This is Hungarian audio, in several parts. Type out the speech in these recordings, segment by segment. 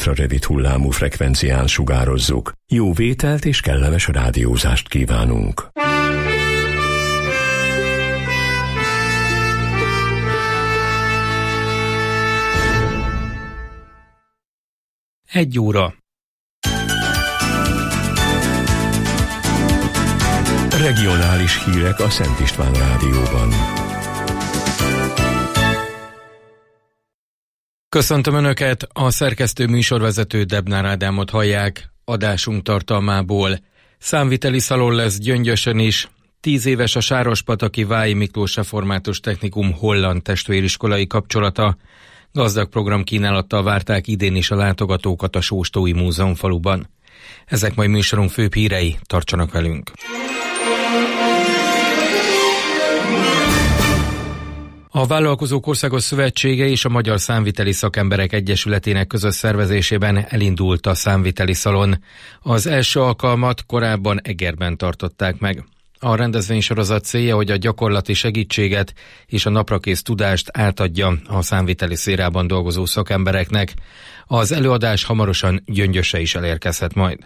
a rövid hullámú frekvencián sugározzuk. Jó vételt és kellemes rádiózást kívánunk. Egy óra. Regionális hírek a Szent István Rádióban. Köszöntöm Önöket, a szerkesztő műsorvezető Debnár Ádámot hallják. Adásunk tartalmából: számviteli szalon lesz Gyöngyösön is, 10 éves a Sárospataki Vályi Miklós Református Technikum holland testvériskolai kapcsolata, gazdag programkínálattal várták idén is a látogatókat a Sóstói Múzeumfaluban. Ezek majd műsorunk főbb hírei, tartsanak velünk! A Vállalkozók Országos Szövetsége és a Magyar Számviteli Szakemberek Egyesületének közös szervezésében elindult a számviteli szalon. Az első alkalmat korábban Egerben tartották meg. A rendezvénysorozat célja, hogy a gyakorlati segítséget és a naprakész tudást átadja a számviteli szférában dolgozó szakembereknek. Az előadás hamarosan Gyöngyösre is elérkezhet majd.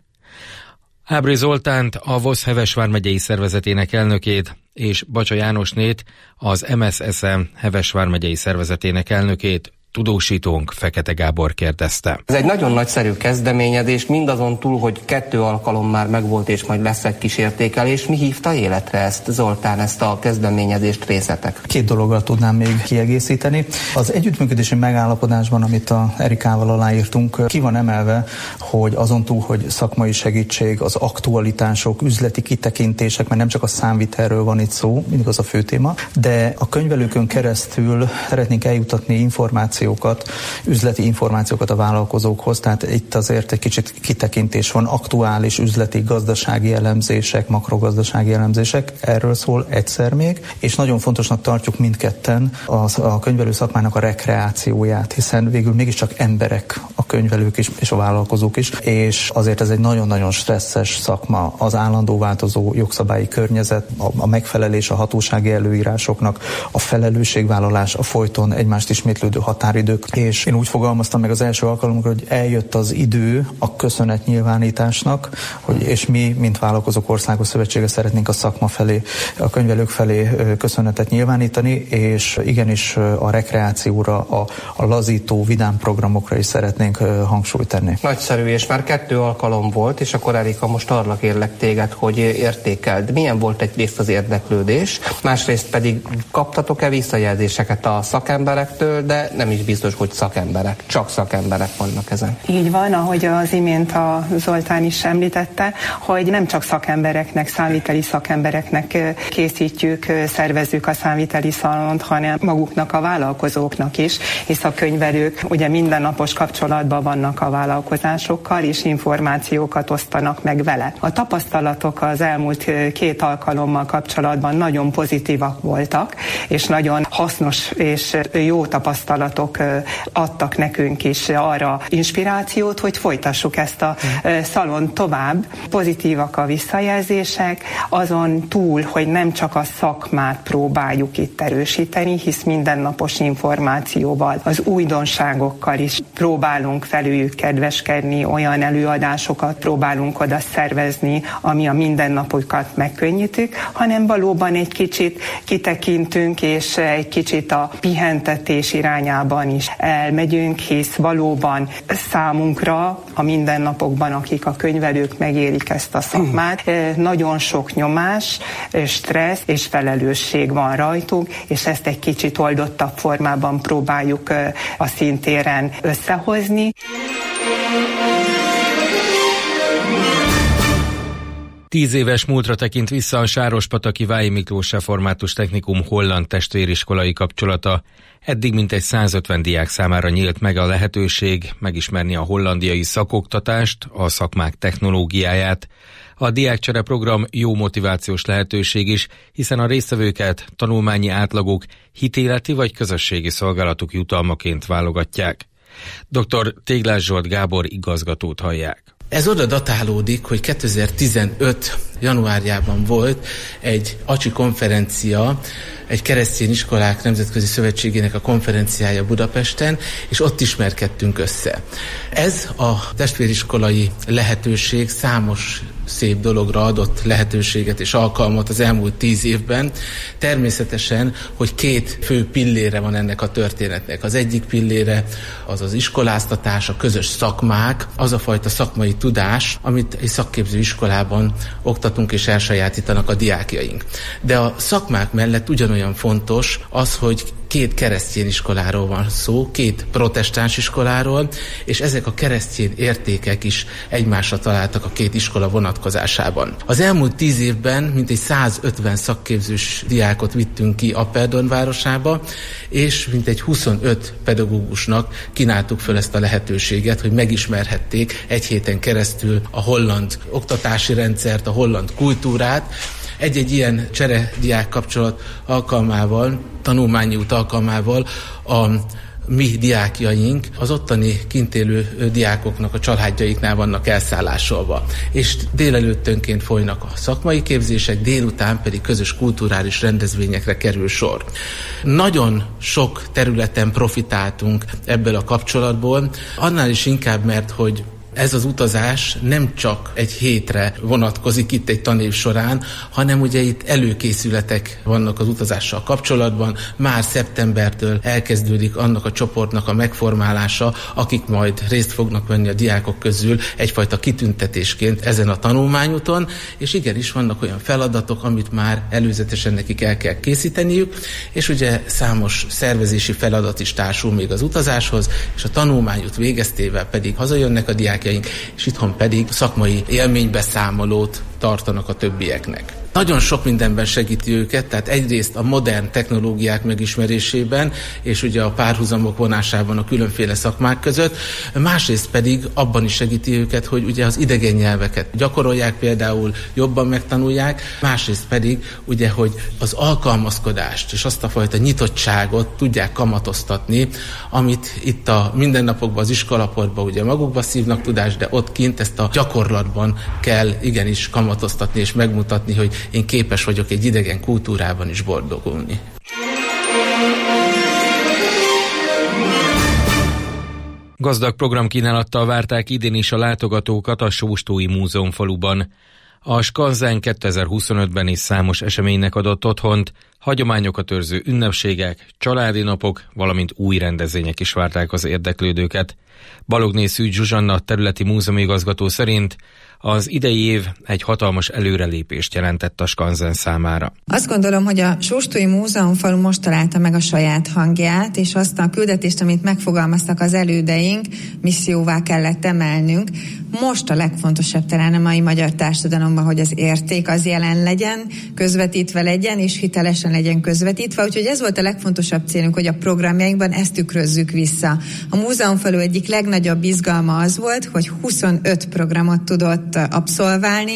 Ábri Zoltánt, a VOSZ Heves vármegyei szervezetének elnökét, és Bacsa Jánosnét, az MSSM Heves vármegyei szervezetének elnökét tudósítónk Fekete Gábor kérdezte. Ez egy nagyon nagyszerű kezdeményezés, mindazon túl, hogy 2 alkalom már megvolt, és majd lesz egy kis értékelés. Mi hívta életre ezt, Zoltán, ezt a kezdeményezést, részletek? 2 dologgal tudnám még kiegészíteni. Az együttműködési megállapodásban, amit a Erikával aláírtunk, ki van emelve, hogy azon túl, hogy szakmai segítség, az aktualitások, üzleti kitekintések, mert nem csak a számvitelről van itt szó, mindig az a fő téma, de a könyvelőkön keresztül szeretnénk eljutatni információkat, üzleti információkat a vállalkozókhoz, tehát itt azért egy kicsit kitekintés van, aktuális üzleti gazdasági elemzések, makrogazdasági elemzések, erről szól egyszer még, és nagyon fontosnak tartjuk mindketten a könyvelő szakmának a rekreációját, hiszen végül mégiscsak emberek a könyvelők is, és a vállalkozók is, és azért ez egy nagyon-nagyon stresszes szakma, az állandó változó jogszabályi környezet, a megfelelés a hatósági előírásoknak, a felelősségvállalás, a folyton egymást ismétlődő határidők, és én úgy fogalmaztam meg az első alkalommal, hogy eljött az idő a köszönetnyilvánításnak, és mi, mint Vállalkozók Országos Szövetsége szeretnénk a szakma felé, a könyvelők felé köszönetet nyilvánítani, és igenis a rekreációra, a lazító, vidám programokra is szeretnénk hangsúlyt tenni. Nagyszerű, és már 2 alkalom volt, és akkor Erika, most arra kérlek téged, hogy értékeld. Milyen volt egyrészt az érdeklődés, másrészt pedig kaptatok-e visszajelzéseket a szakemberektől, de nem is biztos, hogy szakemberek, csak szakemberek vannak ezen. Így van, ahogy az imént a Zoltán is említette, hogy nem csak szakembereknek, számviteli szakembereknek készítjük, szervezzük a számviteli szalont, hanem maguknak a vállalkozóknak is, hisz a könyvelők ugye mindennapos kapcsolatban vannak a vállalkozásokkal, és információkat osztanak meg vele. A tapasztalatok az elmúlt 2 alkalommal kapcsolatban nagyon pozitívak voltak, és nagyon hasznos és jó tapasztalatok adtak nekünk is arra inspirációt, hogy folytassuk ezt a szalont tovább. Pozitívak a visszajelzések, azon túl, hogy nem csak a szakmát próbáljuk itt erősíteni, hisz mindennapos információval, az újdonságokkal is próbálunk felőjük kedveskedni, olyan előadásokat próbálunk oda szervezni, ami a mindennapokat megkönnyítik, hanem valóban egy kicsit kitekintünk, és egy kicsit a pihentetés irányában is elmegyünk, hisz valóban számunkra a mindennapokban, akik a könyvelők megélik ezt a szakmát, nagyon sok nyomás, stressz és felelősség van rajtunk, és ezt egy kicsit oldottabb formában próbáljuk a színtéren összehozni. Tíz éves múltra tekint vissza a Sárospataki Vályi Miklós Református Technikum holland testvériskolai kapcsolata. Eddig mintegy 150 diák számára nyílt meg a lehetőség megismerni a hollandiai szakoktatást, a szakmák technológiáját. A diákcsere program jó motivációs lehetőség is, hiszen a résztvevőket tanulmányi átlagok hitéleti vagy közösségi szolgálatuk jutalmaként válogatják. Dr. Téglás Zsolt Gábor igazgatót hallják. Ez oda datálódik, hogy 2015 januárjában volt egy ACSI konferencia, egy keresztény iskolák nemzetközi szövetségének a konferenciája Budapesten, és ott ismerkedtünk össze. Ez a testvériskolai lehetőség számos szép dologra adott lehetőséget és alkalmat az elmúlt 10 évben. Természetesen, hogy 2 fő pillére van ennek a történetnek. Az egyik pillére az az iskoláztatás, a közös szakmák, az a fajta szakmai tudás, amit egy szakképző iskolában oktatunk és elsajátítanak a diákjaink. De a szakmák mellett ugyanolyan fontos az, hogy 2 keresztény iskoláról van szó, 2 protestáns iskoláról, és ezek a keresztény értékek is egymásra találtak a 2 iskola vonatkozásában. Az elmúlt 10 évben mintegy 150 szakképzős diákot vittünk ki Apeldoorn városába, és mintegy 25 pedagógusnak kínáltuk föl ezt a lehetőséget, hogy megismerhették egy héten keresztül a holland oktatási rendszert, a holland kultúrát. Egy-egy ilyen cserediák kapcsolat alkalmával, tanulmányi út alkalmával a mi diákjaink az ottani kint élő diákoknak a családjaiknál vannak elszállásolva. És délelőttönként folynak a szakmai képzések, délután pedig közös kulturális rendezvényekre kerül sor. Nagyon sok területen profitáltunk ebből a kapcsolatból, annál is inkább, mert hogy ez az utazás nem csak egy hétre vonatkozik itt egy tanév során, hanem ugye itt előkészületek vannak az utazással kapcsolatban. Már szeptembertől elkezdődik annak a csoportnak a megformálása, akik majd részt fognak venni a diákok közül egyfajta kitüntetésként ezen a tanulmányúton, és igenis vannak olyan feladatok, amit már előzetesen nekik el kell készíteniük, és ugye számos szervezési feladat is társul még az utazáshoz, és a tanulmányút végeztével pedig hazajönnek a diák, és itthon pedig szakmai élménybeszámolót tartanak a többieknek. Nagyon sok mindenben segíti őket, tehát egyrészt a modern technológiák megismerésében, és ugye a párhuzamok vonásában a különféle szakmák között, másrészt pedig abban is segíti őket, hogy ugye az idegen nyelveket gyakorolják, például jobban megtanulják, másrészt pedig ugye, hogy az alkalmazkodást és azt a fajta nyitottságot tudják kamatoztatni, amit itt a mindennapokban az iskolaportban ugye magukba szívnak tudást, de ott kint ezt a gyakorlatban kell igenis kamatoztatni és megmutatni, hogy én képes vagyok egy idegen kultúrában is boldogulni. Gazdag programkínálattal várták idén is a látogatókat a Sóstói Múzeumfaluban. A skanzen 2025-ben is számos eseménynek adott otthont, hagyományokat őrző ünnepségek, családi napok, valamint új rendezvények is várták az érdeklődőket. Balogné Szűcs Zsuzsanna területi múzeumigazgató szerint az idei év egy hatalmas előrelépést jelentett a skanzen számára. Azt gondolom, hogy a Sóstói Múzeumfalu most találta meg a saját hangját, és azt a küldetést, amit megfogalmaztak az elődeink, misszióvá kellett emelnünk. Most a legfontosabb talán a mai magyar társadalomban, hogy az érték az jelen legyen, közvetítve legyen, és hitelesen legyen közvetítve. Úgyhogy ez volt a legfontosabb célunk, hogy a programjainkban ezt tükrözzük vissza. A Múzeumfalu egyik legnagyobb izgalma az volt, hogy 25 programot tudott abszolválni.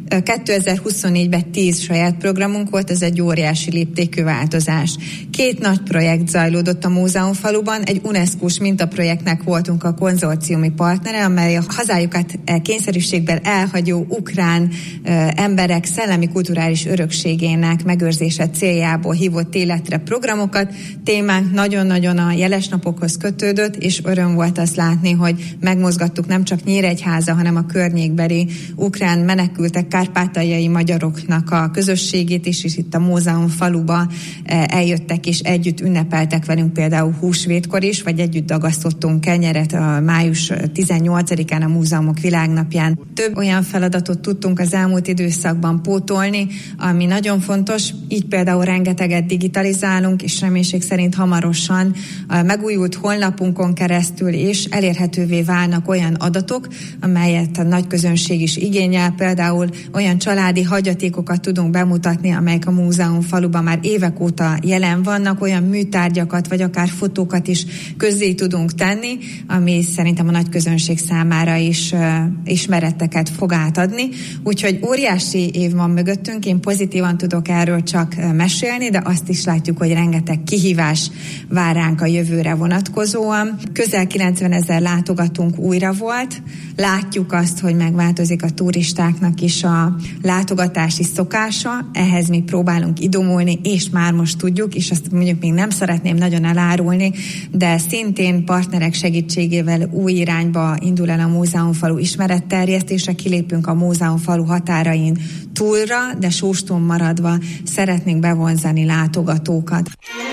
2024-ben 10 saját programunk volt, ez egy óriási léptékű változás. 2 nagy projekt zajlódott a Múzeumfaluban, egy UNESCO-s mintaprojektnek voltunk a konzorciumi partnere, amely a hazájukat kényszerűségben elhagyó ukrán emberek szellemi kulturális örökségének megőrzése céljából hívott életre programokat. Témánk nagyon-nagyon a jeles napokhoz kötődött, és öröm volt azt látni, hogy megmozgattuk nem csak Nyíregyháza, hanem a környékbeli ukrán menekültek, kárpátaljai magyaroknak a közösségét is, és itt a Múzeumfaluba eljöttek és együtt ünnepeltek velünk például húsvétkor is, vagy együtt dagasztottunk kenyeret a május 18-án a Múzeumok Világnapján. Több olyan feladatot tudtunk az elmúlt időszakban pótolni, ami nagyon fontos, így például rengeteget digitalizálunk, és reménység szerint hamarosan a megújult honlapunkon keresztül és elérhetővé válnak olyan adatok, amelyet a nagy közönség is igényel, például olyan családi hagyatékokat tudunk bemutatni, amelyek a Múzeumfaluban már évek óta jelen vannak, olyan műtárgyakat, vagy akár fotókat is közzé tudunk tenni, ami szerintem a nagy közönség számára is ismereteket fog átadni. Úgyhogy óriási év van mögöttünk, én pozitívan tudok erről csak mesélni, de azt is látjuk, hogy rengeteg kihívás vár ránk a jövőre vonatkozóan. Közel 90 000 látogatónk újra volt. Látjuk azt, hogy megváltozik a turistáknak is a látogatási szokása, ehhez mi próbálunk idomulni, és már most tudjuk, és azt mondjuk még nem szeretném nagyon elárulni, de szintén partnerek segítségével új irányba indul el a múzeumfalu ismeretterjesztése, kilépünk a múzeumfalu határain túlra, de Sóstón maradva szeretnénk bevonzani látogatókat.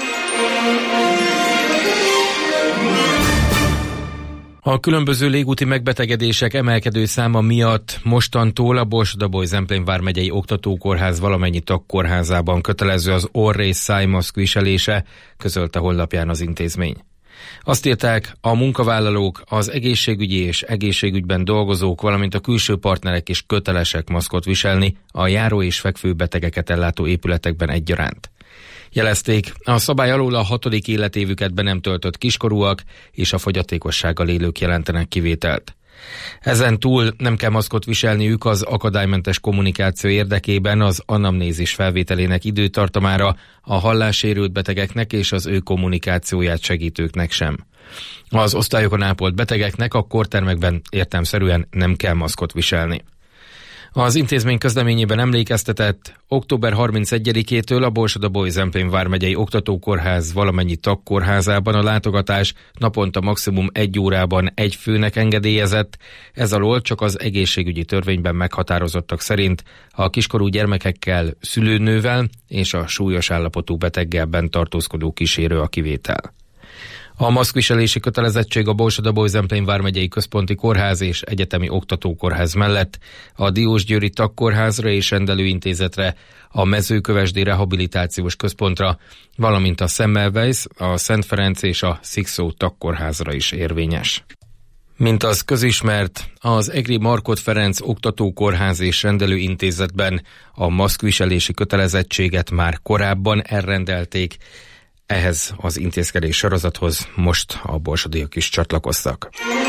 A különböző légúti megbetegedések emelkedő száma miatt mostantól a Borsod-Abaúj-Zemplén vármegyei oktatókórház valamennyi tagkórházában kötelező az orr- és szájmaszk viselése, közölte honlapján az intézmény. Azt írták, a munkavállalók, az egészségügyi és egészségügyben dolgozók, valamint a külső partnerek is kötelesek maszkot viselni a járó- és fekvőbetegeket ellátó épületekben egyaránt. Jelezték, a szabály alól a 6. életévüket be nem töltött kiskorúak és a fogyatékossággal élők jelentenek kivételt. Ezen túl nem kell maszkot viselniük az akadálymentes kommunikáció érdekében az anamnézis felvételének időtartamára a hallássérült betegeknek és az ő kommunikációját segítőknek sem. Az osztályokon ápolt betegeknek a kórtermekben értelemszerűen nem kell maszkot viselni. Az intézmény közleményében emlékeztetett, október 31-től a Borsod-Abaúj-Zemplén vármegyei oktatókórház valamennyi tagkórházában a látogatás naponta maximum 1 órában 1 főnek engedélyezett, ez alól csak az egészségügyi törvényben meghatározottak szerint a kiskorú gyermekekkel, szülőnővel és a súlyos állapotú beteggel bent tartózkodó kísérő a kivétel. A maszkviselési kötelezettség a Borsod-Abaúj-Zemplén vármegyei központi kórház és egyetemi oktatókórház mellett a Diósgyőri tagkórházra és rendelőintézetre, a Mezőkövesdi rehabilitációs központra, valamint a Semmelweis, a Szent Ferenc és a Szikszó tagkórházra is érvényes. Mint az közismert, az Egri Markhot Ferenc oktatókórház és rendelőintézetben a maszkviselési kötelezettséget már korábban elrendelték. Ehhez az intézkedés sorozathoz most a borsodiak is csatlakoztak.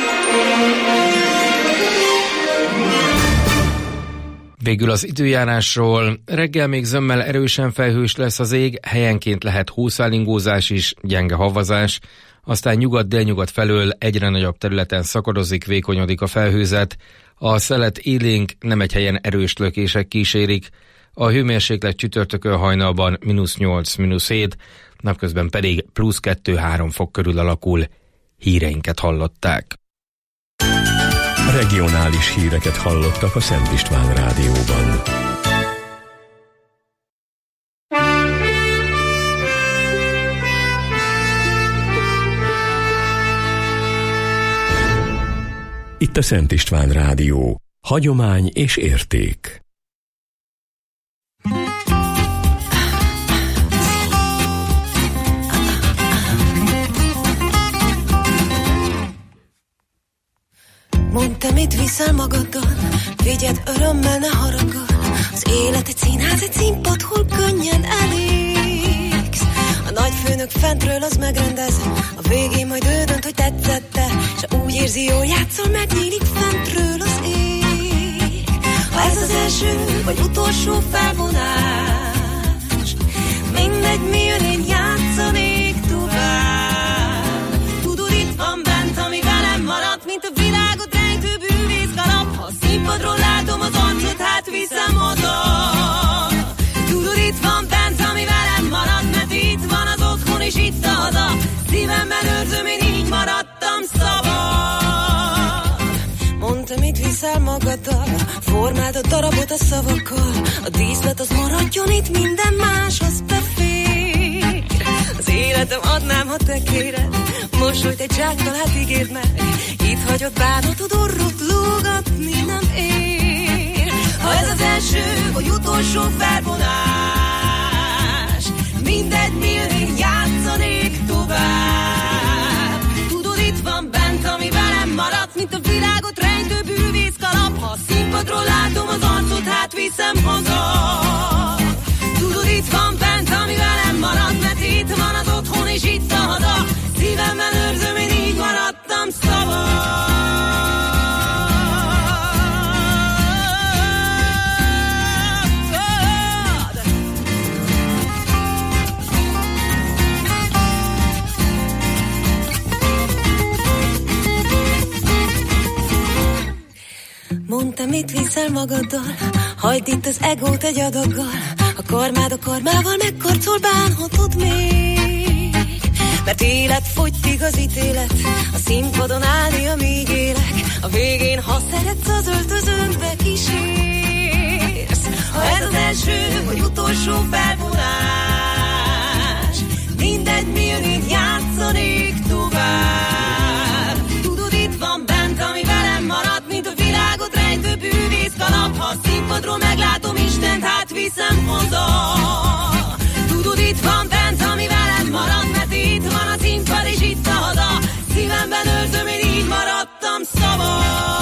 Végül az időjárásról. Reggel még zömmel erősen felhős lesz az ég, helyenként lehet hószálingózás is, gyenge havazás, aztán nyugat-délnyugat felől egyre nagyobb területen szakadozik, vékonyodik a felhőzet, a szelet élénk, nem egy helyen erős lökések kísérik, a hőmérséklet csütörtökön hajnalban -8–7, napközben pedig +2–3 fok körül alakul. Híreinket hallották. Regionális híreket hallottak a Szent István Rádióban. Itt a Szent István Rádió. Hagyomány és érték. Mondd, te mit viszel magaddal, vigyed örömmel, ne haragudj. Az élet egy színház, egy színpad, hol könnyen elégsz. A nagyfőnök fentről az megrendez, a végén majd ő dönt, hogy tetszette, s úgy érzi, jól játszol, megnyílik fentről az ég. Ha ez az első vagy utolsó felvonás, mindegy, mi jön, én játszanék tovább. Tudod, itt van bent, ami velem maradt, mint a világot rejtő bűvész kalap. Ha a színpadról látom az arcot, hát viszem haza. Tudod, itt van bent, ami velem maradt, mert itt van az otthon és itt a haza. Szívemben őrzöm, én így maradtam szabad. Mondta, mit viszel magaddal, formáld a darabot a szavakkal. A díszlet az maradjon itt, minden más az befér. Az életem adnám, ha te kéred, mosolyt egy zsákkal, hát ígérd meg. Itt hagyod bánatod, orrot lógatni nem ér. Ha ez az első vagy utolsó felvonás, mindegy, mi jön, én játszanék tovább. Tudod, itt van bent, ami velem maradt, mint a világot rejtő bűvész kalap. Ha a színpadról látom az arcot, hát viszem haza. Tudod, itt van bent, ami velem maradt, mert itt van az otthon és itt a haza. Szívemben őrzöm, én így maradtam szabad. Mondd, te mit viszel magaddal, hagyd itt az egót egy adaggal. A kormád a kormával megkarcol, bánhatod még. Mert élet fogytig az ítélet, a színpadon állni, amíg élek. A végén, ha szeretsz, az öltözőnkbe kísérsz. Ha ez az első vagy utolsó felvonás, mindegy, mi jön, én játszanék tovább. Tudod, itt van bent, ami velem maradt, mint a világot rejtő bűvész kalap. Ha a színpadról meglátom Istent, hát viszem haza. Tudod, itt van bent, ami velem maradt, mert itt van a színpad és itt a haza. Szívemben őrzöm, én így maradtam szabad.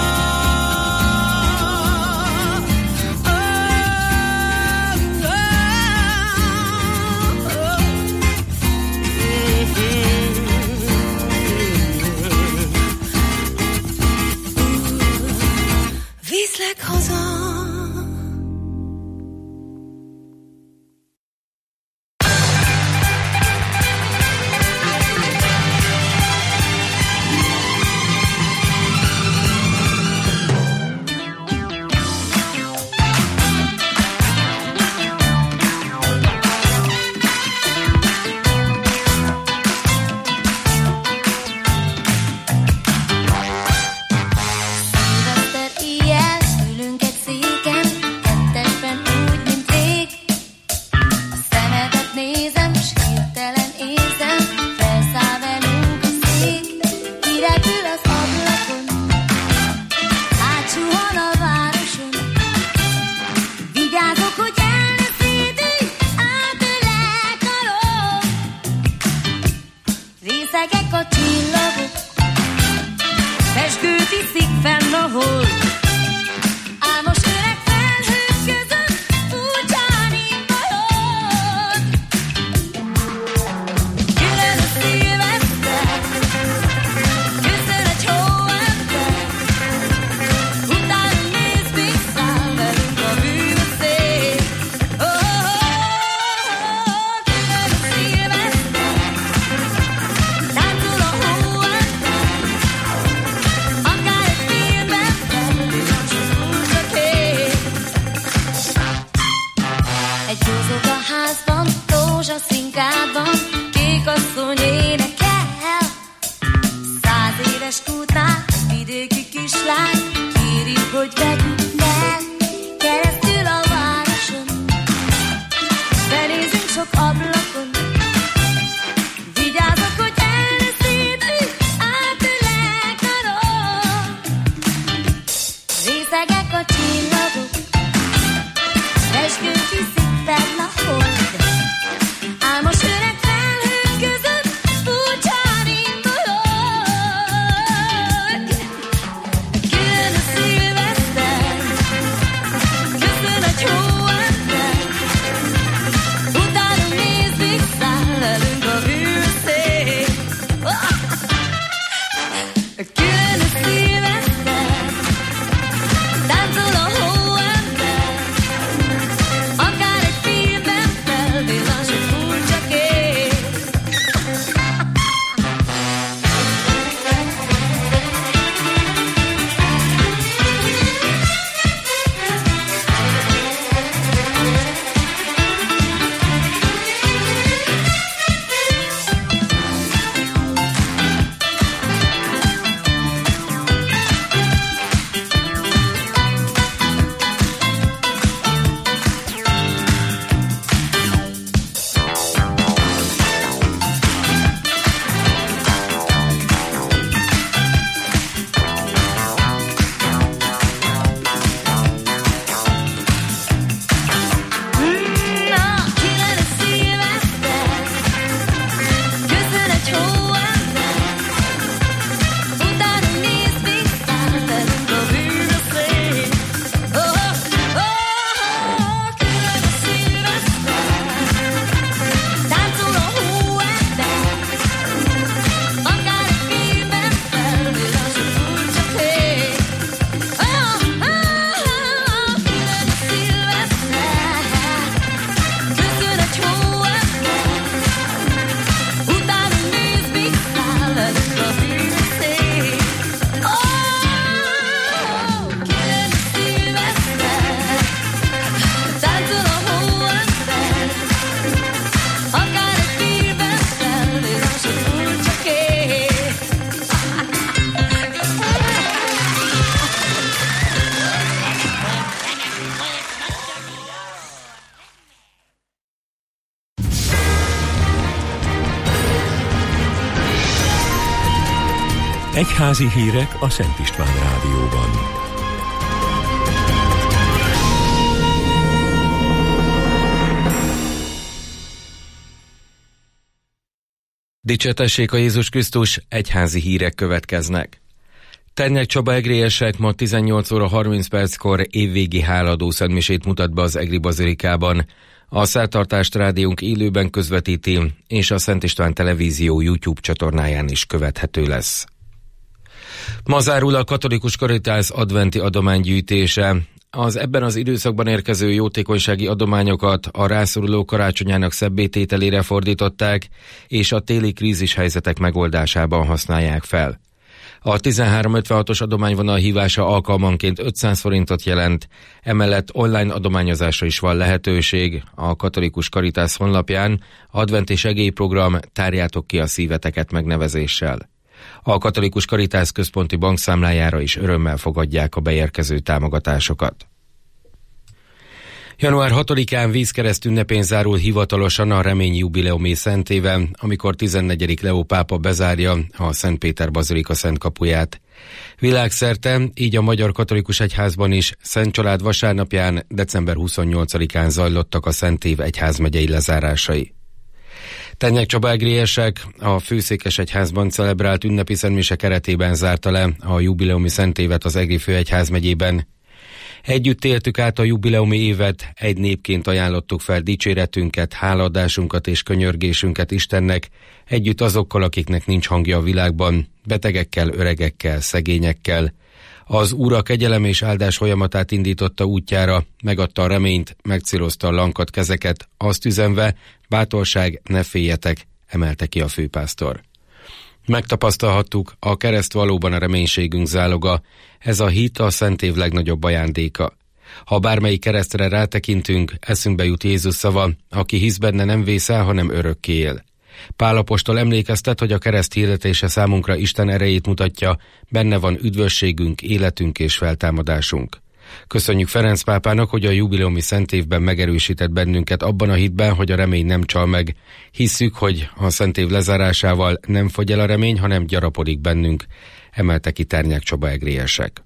Viszlek haza. Külön a szíveszter, táncol a Egyházi hírek a Szent István Rádióban. Dicsértessék a Jézus Krisztus, egyházi hírek következnek. Ternyek Csaba egriesek ma 18 óra 30 perckor évvégi hálaadó szentmisét mutat be az Egri Bazilikában. A szertartást rádiónk élőben közvetíti, és a Szent István Televízió YouTube csatornáján is követhető lesz. Ma zárul a Katolikus Caritas adventi adománygyűjtése. Az ebben az időszakban érkező jótékonysági adományokat a rászoruló karácsonyának szebbé-tételére fordították, és a téli krízishelyzetek megoldásában használják fel. A 1356-os adományvonal hívása alkalmanként 500 forintot jelent, emellett online adományozásra is van lehetőség. A Katolikus Caritas honlapján adventi segélyprogram Tárjátok ki a szíveteket megnevezéssel. A Katolikus Caritas központi bankszámlájára is örömmel fogadják a beérkező támogatásokat. Január 6-án vízkereszt ünnepén zárul hivatalosan a Remény jubileumi szentéve, amikor 14. Leó pápa bezárja a Szent Péter Bazilika szent kapuját. Világszerte, így a Magyar Katolikus Egyházban is Szent Család vasárnapján, december 28-án zajlottak a Szentév egyházmegyei lezárásai. Ternyek Csaba egriesek a Főszékesegyházban celebrált ünnepi szentmise keretében zárta le a jubileumi szentévet az Egri főegyházmegyében. Együtt éltük át a jubileumi évet, egy népként ajánlottuk fel dicséretünket, hálaadásunkat és könyörgésünket Istennek, együtt azokkal, akiknek nincs hangja a világban, betegekkel, öregekkel, szegényekkel. Az Úr a kegyelem és áldás folyamatát indította útjára, megadta a reményt, megcélozta a lankadt kezeket, azt üzenve, bátorság, ne féljetek, emelte ki a főpásztor. Megtapasztalhattuk, a kereszt valóban a reménységünk záloga, ez a hit a Szent Év legnagyobb ajándéka. Ha bármelyik keresztre rátekintünk, eszünkbe jut Jézus szava, aki hisz benne nem vészel, hanem örökké él. Pál apostol emlékeztet, hogy a kereszt hirdetése számunkra Isten erejét mutatja, benne van üdvösségünk, életünk és feltámadásunk. Köszönjük Ferenc pápának, hogy a jubileumi szent évben megerősített bennünket abban a hitben, hogy a remény nem csal meg. Hisszük, hogy a szent év lezárásával nem fogy el a remény, hanem gyarapodik bennünk, emelte ki Ternyek Csaba egriesek.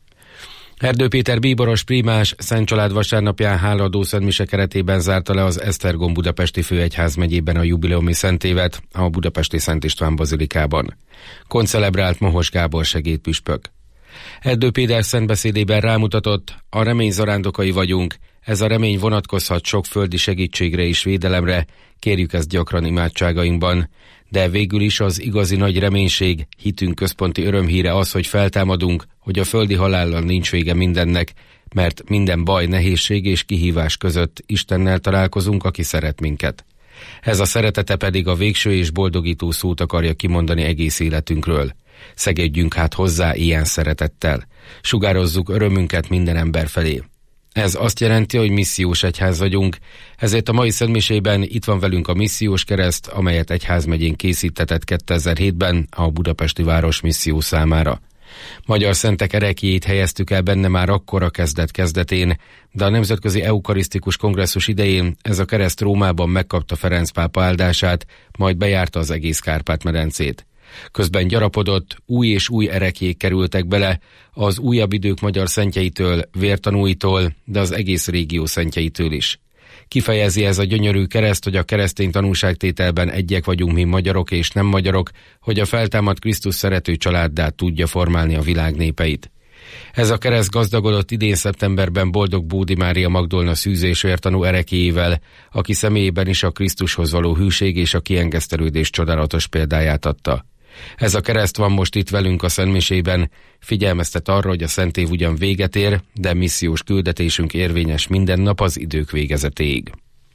Erdő Péter bíboros prímás Szent Család vasárnapján hálaadó szentmise keretében zárta le az Esztergom budapesti főegyházmegyében a jubileumi szentévet a budapesti Szent István Bazilikában. Koncelebrált Mohos Gábor segédpüspök. Erdő Péter szentbeszédében rámutatott, a remény zarándokai vagyunk, ez a remény vonatkozhat sok földi segítségre és védelemre, kérjük ezt gyakran imádságainkban, de végül is az igazi nagy reménység, hitünk központi örömhíre az, hogy feltámadunk, hogy a földi halállal nincs vége mindennek, mert minden baj, nehézség és kihívás között Istennel találkozunk, aki szeret minket. Ez a szeretete pedig a végső és boldogító szót akarja kimondani egész életünkről. Szegődjünk hát hozzá ilyen szeretettel. Sugározzuk örömünket minden ember felé. Ez azt jelenti, hogy missziós egyház vagyunk, ezért a mai szentmisében itt van velünk a missziós kereszt, amelyet egyházmegyén készítetett 2007-ben a budapesti város misszió számára. Magyar szentek ereklyét helyeztük el benne már akkor a kezdet-kezdetén, de a Nemzetközi Eukarisztikus Kongresszus idején ez a kereszt Rómában megkapta Ferenc pápa áldását, majd bejárta az egész Kárpát-medencét. Közben gyarapodott, új és új ereklyék kerültek bele, az újabb idők magyar szentjeitől, vértanúitól, de az egész régió szentjeitől is. Kifejezi ez a gyönyörű kereszt, hogy a keresztény tanúságtételben egyek vagyunk mi magyarok és nem magyarok, hogy a feltámadt Krisztus szerető családdá tudja formálni a világ népeit. Ez a kereszt gazdagodott idén szeptemberben Boldog Bódi Mária Magdolna szűz- vértanú ereklyével, aki személyében is a Krisztushoz való hűség és a kiengesztelődés csodálatos példáját adta. Ez a kereszt van most itt velünk a szentmisében, figyelmeztet arra, hogy a szent év ugyan véget ér, de missziós küldetésünk érvényes minden nap az idők végezetéig.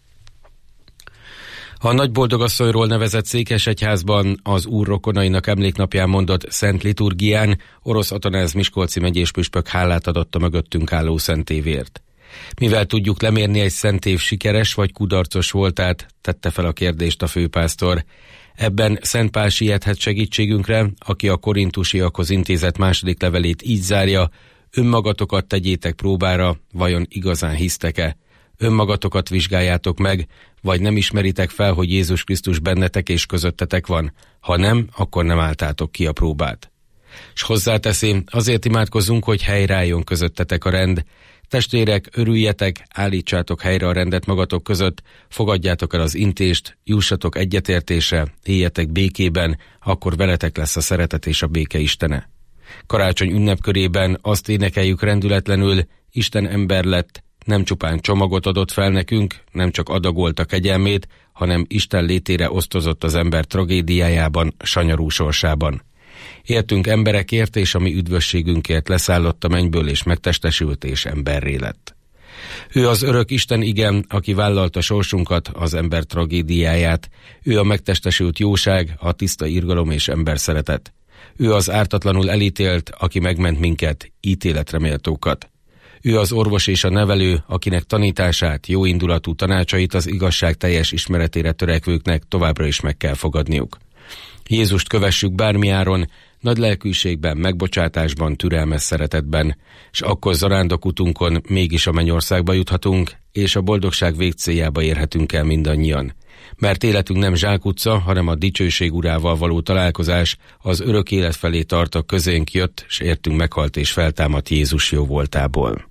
A Nagyboldogasszonyról nevezett székesegyházban az Úr rokonainak emléknapján mondott szent liturgián Orosz Atanáz miskolci megyés püspök hálát adott a mögöttünk álló szentévért. Mivel tudjuk lemérni egy szentév sikeres vagy kudarcos voltát, tette fel a kérdést a főpásztor. Ebben Szent Pál siethet segítségünkre, aki a korintusiakhoz intézett második levelét így zárja: önmagatokat tegyétek próbára, vajon igazán hisztek-e? Önmagatokat vizsgáljátok meg, vagy nem ismeritek fel, hogy Jézus Krisztus bennetek és közöttetek van? Ha nem, akkor nem álltátok ki a próbát. S hozzáteszi, azért imádkozzunk, hogy helyreálljon közöttetek a rend. Testvérek, örüljetek, állítsátok helyre a rendet magatok között, fogadjátok el az intést, jussatok egyetértésre, éljetek békében, akkor veletek lesz a szeretet és a béke Istene. Karácsony ünnepkörében azt énekeljük rendületlenül, Isten ember lett, nem csupán csomagot adott fel nekünk, nem csak adagolta kegyelmét, hanem Isten létére osztozott az ember tragédiájában, sanyarú sorsában. Értünk emberekért, és a mi üdvösségünkért leszállott a mennyből, és megtestesült, és emberré lett. Ő az örök Isten, igen, aki vállalta sorsunkat, az ember tragédiáját. Ő a megtestesült jóság, a tiszta irgalom és emberszeretet. Ő az ártatlanul elítélt, aki megment minket, ítéletre méltókat. Ő az orvos és a nevelő, akinek tanítását, jóindulatú tanácsait az igazság teljes ismeretére törekvőknek továbbra is meg kell fogadniuk. Jézust kövessük bármi áron, nagy lelkűségben, megbocsátásban, türelmes szeretetben, s akkor zarándokutunkon mégis a mennyországba juthatunk, és a boldogság végcéljába érhetünk el mindannyian. Mert életünk nem zsákutca, hanem a dicsőség urával való találkozás, az örök élet felé tart, a közénk jött, s értünk meghalt és feltámadt Jézus jó voltából.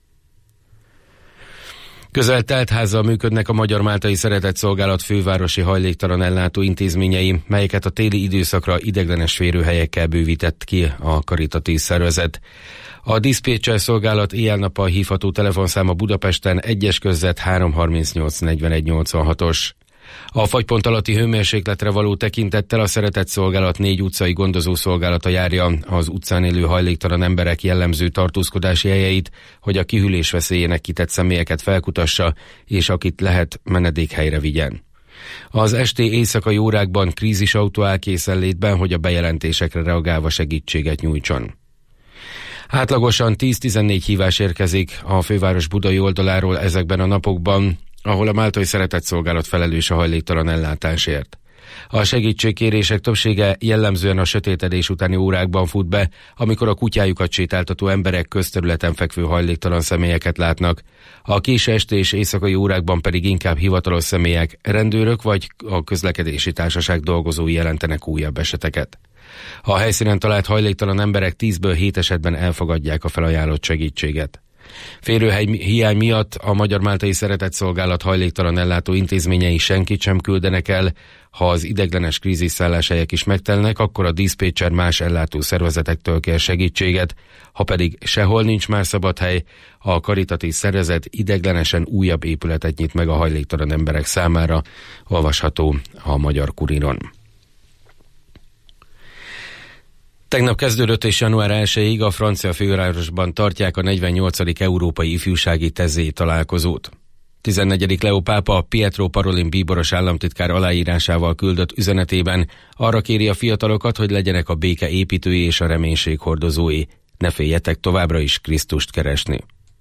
Közel telt házzal működnek a Magyar Máltai Szeretetszolgálat fővárosi hajléktalan ellátó intézményei, melyeket a téli időszakra ideiglenes férőhelyekkel bővített ki a karitatív szervezet. A diszpécser szolgálat éjjel-nappal hívható telefonszáma Budapesten 1-es körzet 338 41 86-os. A fagypont alatti hőmérsékletre való tekintettel a Szeretetszolgálat 4 utcai gondozószolgálata járja az utcán élő hajléktalan emberek jellemző tartózkodási helyeit, hogy a kihűlés veszélyének kitett személyeket felkutassa, és akit lehet, menedékhelyre vigyen. Az esti-éjszakai órákban krízisautó áll készenlétben, hogy a bejelentésekre reagálva segítséget nyújtson. Átlagosan 10-14 hívás érkezik a főváros budai oldaláról ezekben a napokban, ahol a Máltai Szeretetszolgálat felelős a hajléktalan ellátásért. A segítségkérések többsége jellemzően a sötétedés utáni órákban fut be, amikor a kutyájukat sétáltató emberek közterületen fekvő hajléktalan személyeket látnak. A késő este és éjszakai órákban pedig inkább hivatalos személyek, rendőrök vagy a közlekedési társaság dolgozói jelentenek újabb eseteket. A helyszínen talált hajléktalan emberek 10-ből 7 esetben elfogadják a felajánlott segítséget. Férőhely hiány miatt a Magyar Máltai Szeretetszolgálat hajléktalan ellátó intézményei senkit sem küldenek el. Ha az ideiglenes krízisszálláshelyek is megtelnek, akkor a diszpécser más ellátó szervezetektől kér segítséget. Ha pedig sehol nincs már szabad hely, a karitatív szervezet ideiglenesen újabb épületet nyit meg a hajléktalan emberek számára, olvasható a Magyar Kuriron. Tegnap kezdődött és január 1-ig a francia fővárosban tartják a 48. Európai Ifjúsági Tezé találkozót. 14. Leó pápa Pietro Parolin bíboros államtitkár aláírásával küldött üzenetében arra kéri a fiatalokat, hogy legyenek a béke építői és a reménység hordozói. Ne féljetek továbbra is Krisztust keresni.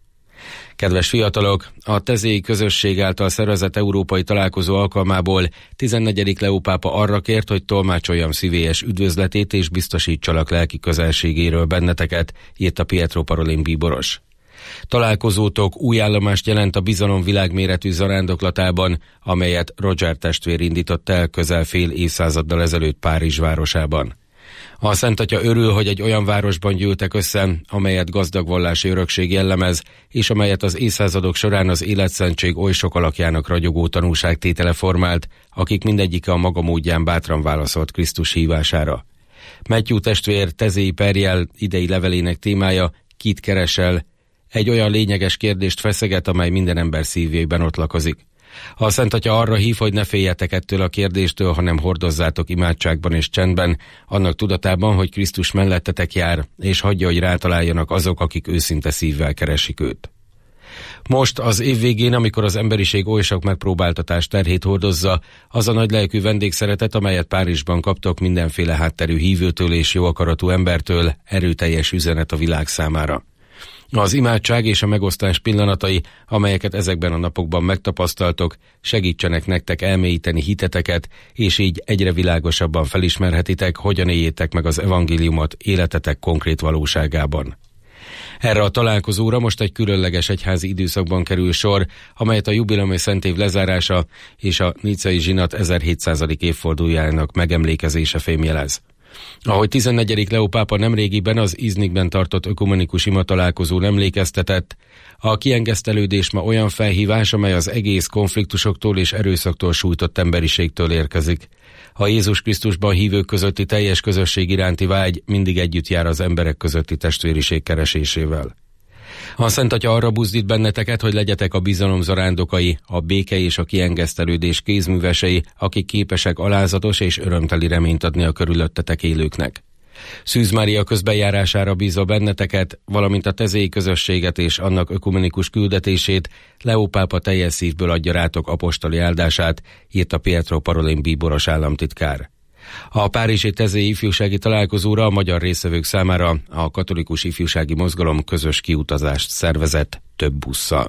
Kedves fiatalok, a tezéi közösség által szervezett európai találkozó alkalmából 14. Leó pápa arra kért, hogy tolmácsoljam szívélyes üdvözletét és biztosítsalak lelki közelségéről benneteket, írta Pietro Parolin bíboros. Találkozótok új állomást jelent a bizalom világméretű zarándoklatában, amelyet Roger testvér indított el közel fél évszázaddal ezelőtt Párizs városában. A Szent Atya örül, hogy egy olyan városban gyűltek össze, amelyet gazdag vallási örökség jellemez, és amelyet az évszázadok során az életszentség oly sok alakjának ragyogó tanúságtétele formált, akik mindegyike a maga módján bátran válaszolt Krisztus hívására. Matthew testvér tezéi perjel idei levelének témája kit keresel, egy olyan lényeges kérdést feszeget, amely minden ember szívében ott lakozik. A Szent Atya arra hív, hogy ne féljetek ettől a kérdéstől, hanem hordozzátok imádságban és csendben, annak tudatában, hogy Krisztus mellettetek jár, és hagyja, hogy rátaláljanak azok, akik őszinte szívvel keresik őt. Most az év végén, amikor az emberiség oly sok megpróbáltatás terhét hordozza, az a nagy lelkű vendégszeretet, amelyet Párizsban kaptok mindenféle hátterű hívőtől és jó akaratú embertől, erőteljes üzenet a világ számára. Az imádság és a megosztás pillanatai, amelyeket ezekben a napokban megtapasztaltok, segítsenek nektek elmélyíteni hiteteket, és így egyre világosabban felismerhetitek, hogyan éljétek meg az evangéliumot életetek konkrét valóságában. Erre a találkozóra most egy különleges egyházi időszakban kerül sor, amelyet a jubileumi szentév lezárása és a nicei zsinat 1700. évfordulójának megemlékezése fémjelez. Ahogy 14. Leó pápa nemrégiben az Iznikben tartott ökumenikus imatalálkozón emlékeztetett, a kiengesztelődés ma olyan felhívás, amely az egész konfliktusoktól és erőszaktól sújtott emberiségtől érkezik. A Jézus Krisztusban hívők közötti teljes közösség iránti vágy mindig együtt jár az emberek közötti testvériség keresésével. A Szent Atya arra buzdít benneteket, hogy legyetek a bizalom zarándokai, a béke és a kiengesztelődés kézművesei, akik képesek alázatos és örömteli reményt adni a körülöttetek élőknek. Szűz Mária közbenjárására bízva benneteket, valamint a tezéi közösséget és annak ökumenikus küldetését, Leó pápa teljes szívből adja rátok apostoli áldását, írta Pietro Parolin bíboros államtitkár. A párizsi tezéi ifjúsági találkozóra a magyar résztvevők számára a katolikus ifjúsági mozgalom közös kiutazást szervezett több busszal.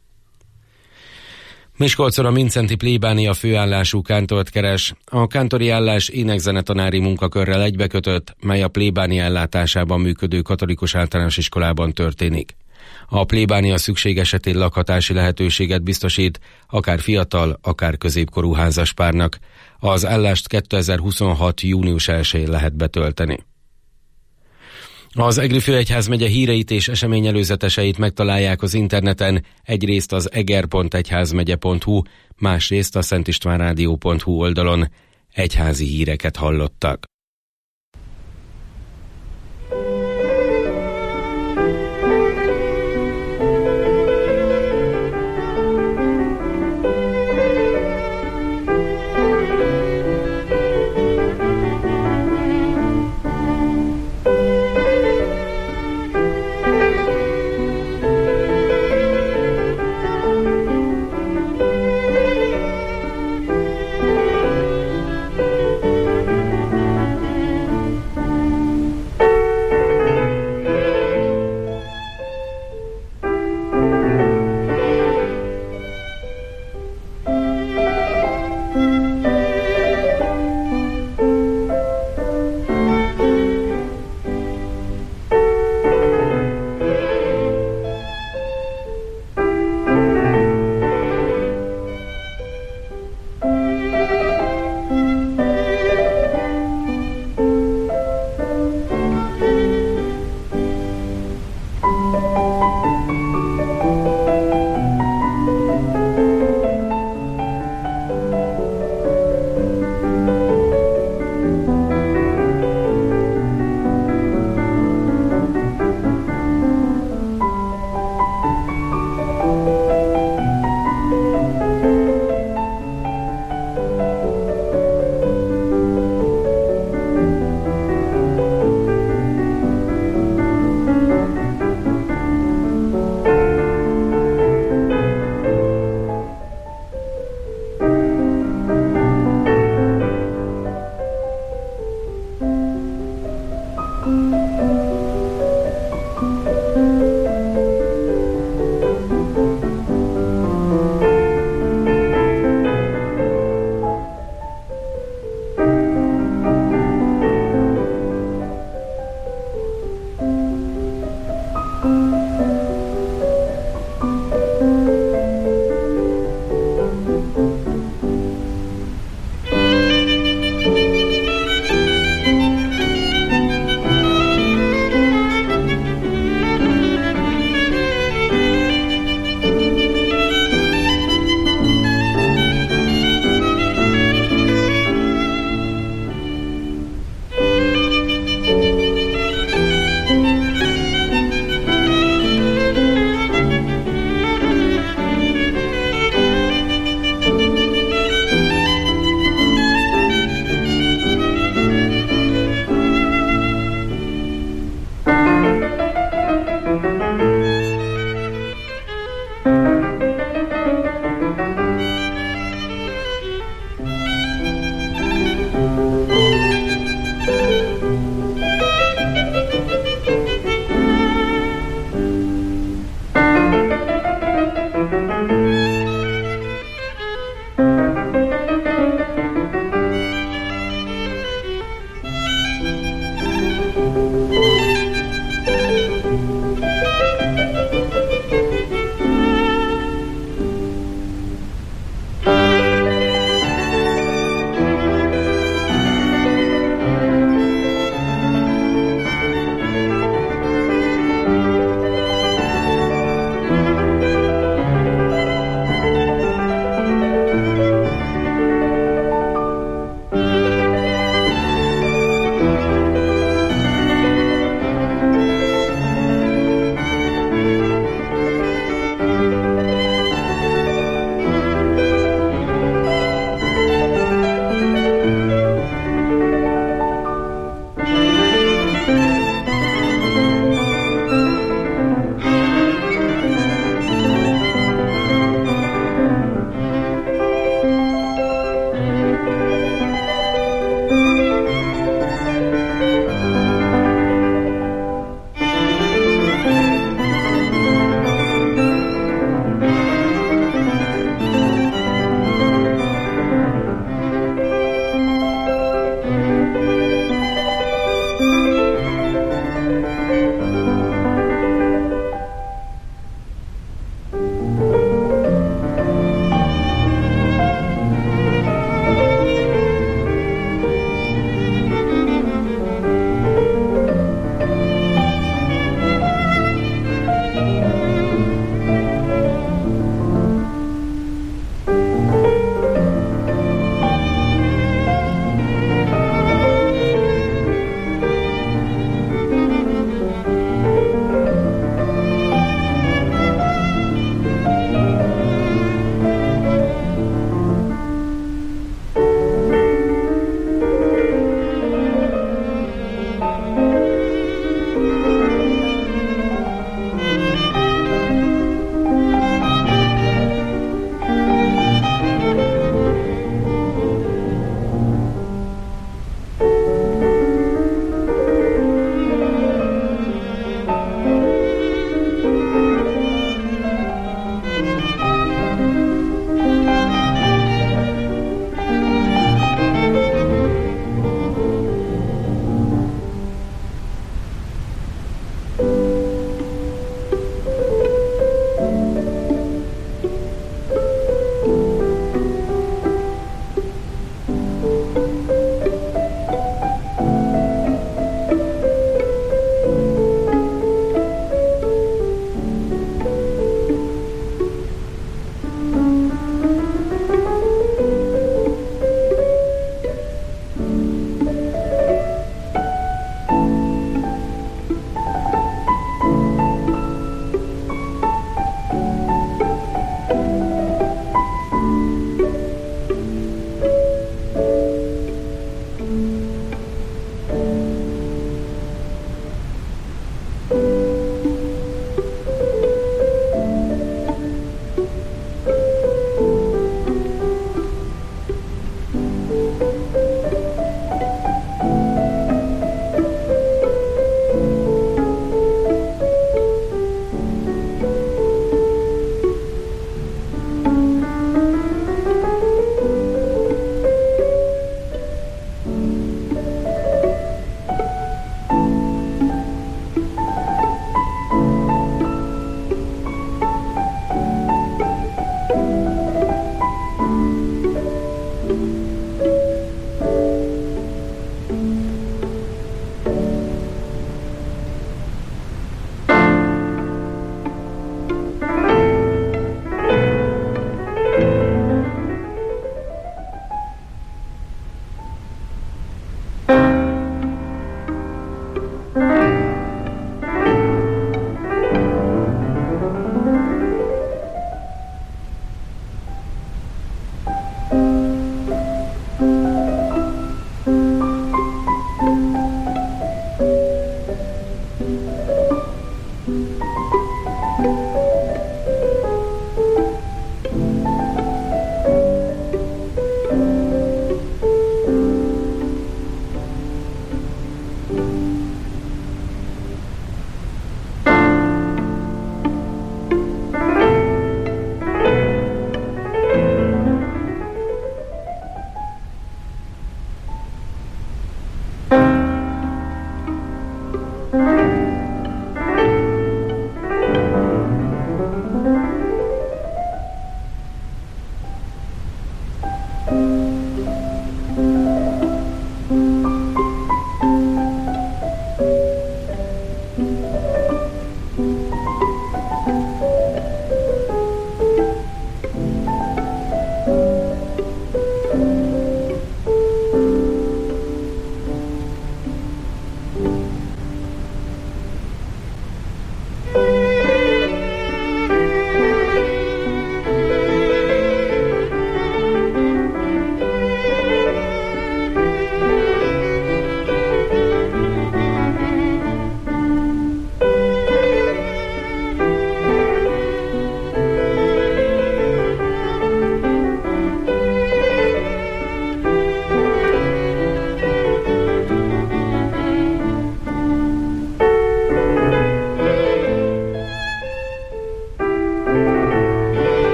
Miskolcon a Mindszenty plébánia főállású kántort keres. A kántori állás énekzenetanári munkakörrel egybekötött, mely a plébánia ellátásában működő katolikus általános iskolában történik. A plébánia szükség esetén lakhatási lehetőséget biztosít, akár fiatal, akár középkorú házaspárnak. Az állást 2026. június 1-én lehet betölteni. Az Egri főegyházmegye híreit és eseményelőzeteseit megtalálják az interneten, egyrészt az eger.egyházmegye.hu, másrészt a szentistvánrádió.hu oldalon. Egyházi híreket hallottak.